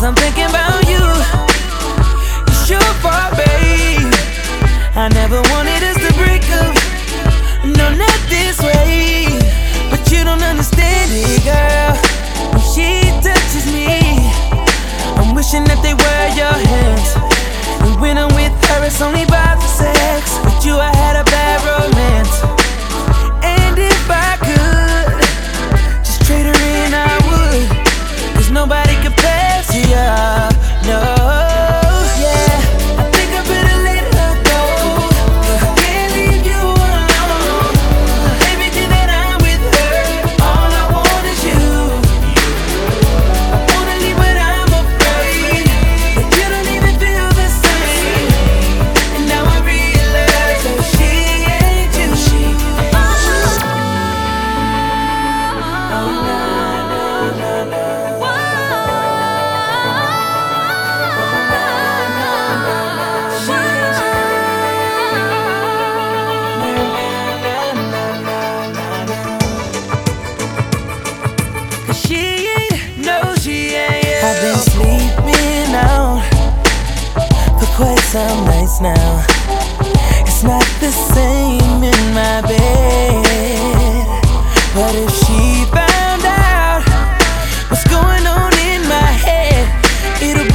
I'm thinking about you. It's your fault, babe. I never wanted us to break up. No, not this way. But you don't understand it, girl. When she touches me, I'm wishing that they were your hands. And when I'm with her, it's only about the sex. With you, I had a bad romance. And if I could just trade her in, I would. 'Cause nobody compares to you, no. Yeah, I think I better let her go. I can't leave you alone. Everything that I'm with her, all I want is you. I wanna leave, but I'm afraid that you don't even feel the same. And now I realize that she ain't you. Oh, no. She ain't, no, she ain't. I've been sleeping out for quite some nights now. It's not the same in my bed. But if she found out what's going on in my head, it'll